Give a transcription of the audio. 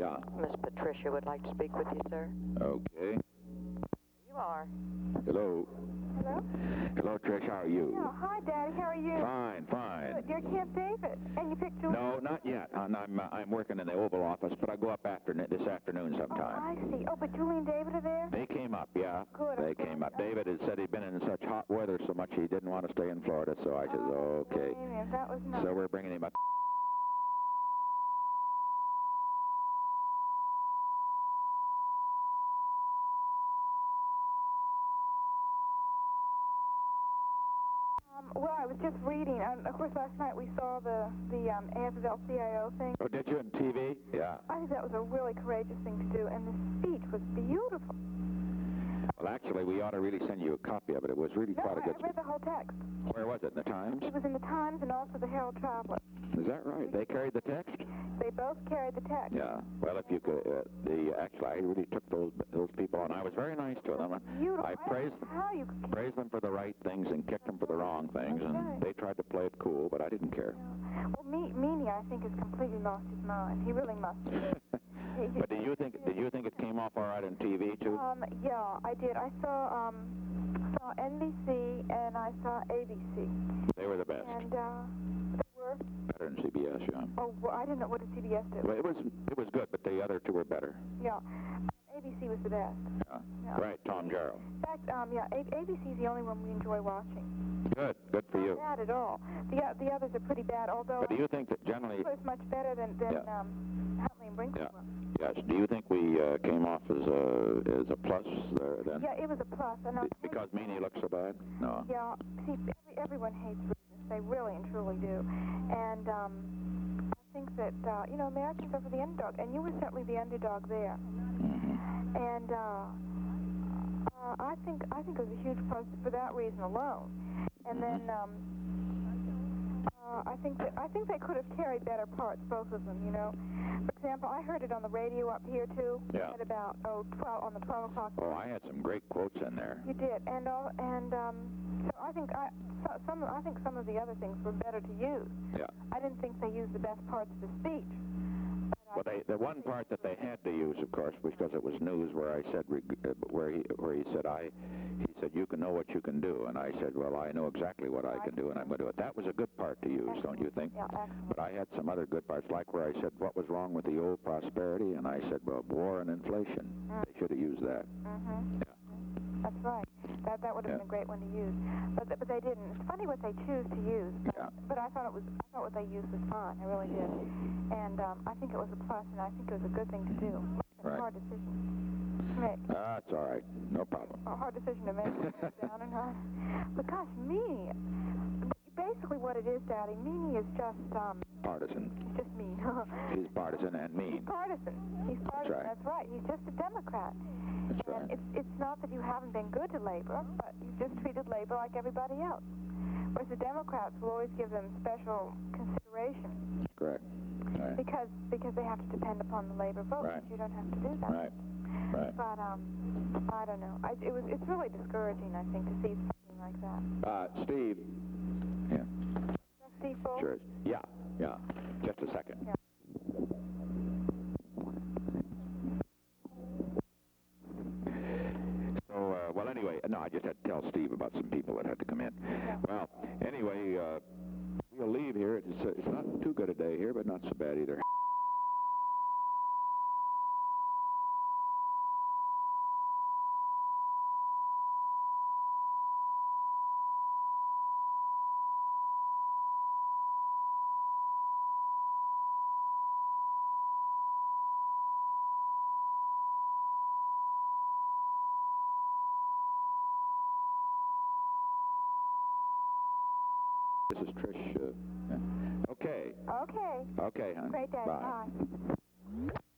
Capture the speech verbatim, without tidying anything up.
Yeah. Miss Patricia would like to speak with you, sir. Okay. You are. Hello. Hello? Hello, Trish. How are you? Yeah, hi, Daddy. How are you? Fine, fine. Good. You're Camp David. And you picked Julie? No, not yet. I'm I'm, uh, I'm working in the Oval Office, but I go up after this afternoon Oh, sometime. I see. Oh, but Julie and David are there? They came up, yeah. Good. They came up. David had said he'd been in such hot weather so much he didn't want to stay in Florida, so I said, Oh, okay. Damien, that was nice. So we're bringing him up. Um, well, I was just reading. Um, of course, last night we saw the, the um, A F L C I O thing. Oh, did you on T V? Yeah. I think that was a really courageous thing to do, and the speech was beautiful. Well, actually, we ought to really send you a copy of it. It was really No, quite a I, good I read the whole text. Where was it? In the Times? It was in the Times and also the Herald Traveler. Is that right? They carried the text? They both carried the text. Yeah. Well, if you could, uh, the actually, I really took those those people, and I was very nice to them. Beautiful. I praised don't know how you could praised them for the right things and kicked them for the wrong things, and Okay. they tried to play it cool, but I didn't care. Well, Me Meanie, I think, has completely lost his mind. He really must. He- he- But did you think did you think it came off all right on T V too? Um, yeah, I did. I saw um, saw N B C and I saw A B C, They were the best. and uh, they were. Better than C B S, yeah. Oh, well, I didn't know what did C B S do. Well, it was it was good, but the other two were better. Yeah, A B C was the best. Yeah. Yeah. Right, Tom Jarrell. In fact, um, yeah, A- ABC is the only one we enjoy watching. Good, good for you. Not bad at all. The o- the others are pretty bad. Although But do you think that generally? it was much better than than Yeah. um, Huntley and Brinkley Yeah. were. Yes. Do you think we uh, came off as a as a plus there then? Yeah, it was a plus. And I'll Be- tell you- Because Meanie looks so bad? No. Yeah, see, every, everyone hates Regis. They really and truly do. And um, I think that, uh, you know, Americans are for the underdog, and you were certainly the underdog there. Mm-hmm. And uh, uh, I think I think it was a huge plus for that reason alone. And then um, uh, I think that I think they could have carried better parts, both of them. You know, for example, I heard it on the radio up here too. Yeah. At about oh twelve on the twelve o'clock. Oh, I had some great quotes in there. You did, and all, and um, so I think I so, some I think some of the other things were better to use. Yeah. I didn't think they used the best parts of the speech. Well, they, the one part that they had to use, of course, was because it was news, where I said, reg- uh, where he, where he said, I, he said, you can know what you can do, and I said, well, I know exactly what I can do, and I'm going to do it. That was a good part to use, don't you think? Yeah, excellent. But I had some other good parts, like where I said, what was wrong with the old prosperity, and I said, well, war and inflation. Mm. They should have used that. Mm-hmm. Yeah. That's right. That that would have Yeah. been a great one to use. But th- but they didn't. It's funny what they choose to use. But, Yeah. but I thought it was I thought what they used was fine. I really did. And um, I think it was a plus, and I think it was a good thing to do. It's a Right. hard decision to make. That's all right. No problem. A hard decision to make. Down and out. But gosh, me. Basically, what it is, Daddy, Meanie is just um, Partisan. just mean. He's partisan and mean. He's partisan. He's partisan. right. That's right. He's just a Democrat. That's And right. it's it's not that you haven't been good to labor, but you've just treated labor like everybody else. Whereas the Democrats will always give them special consideration Correct. Right. because because they have to depend upon the labor vote. Right. But you don't have to do that. Right. Right. But um, I don't know. I, it was it's really discouraging, I think, to see something like that. Uh, Steve. Yeah. Steve Full? Sure is. Yeah. Yeah. Just a second. Yeah. So, uh, well, anyway, no, I just had to tell Steve about some people that had to come in. Yeah. Well, anyway, uh, we'll leave here. It's, uh, it's not too good a day here, but not so bad either. This is Trish. Uh, yeah. Okay. Okay. Okay, hon. Great day. Bye. Bye.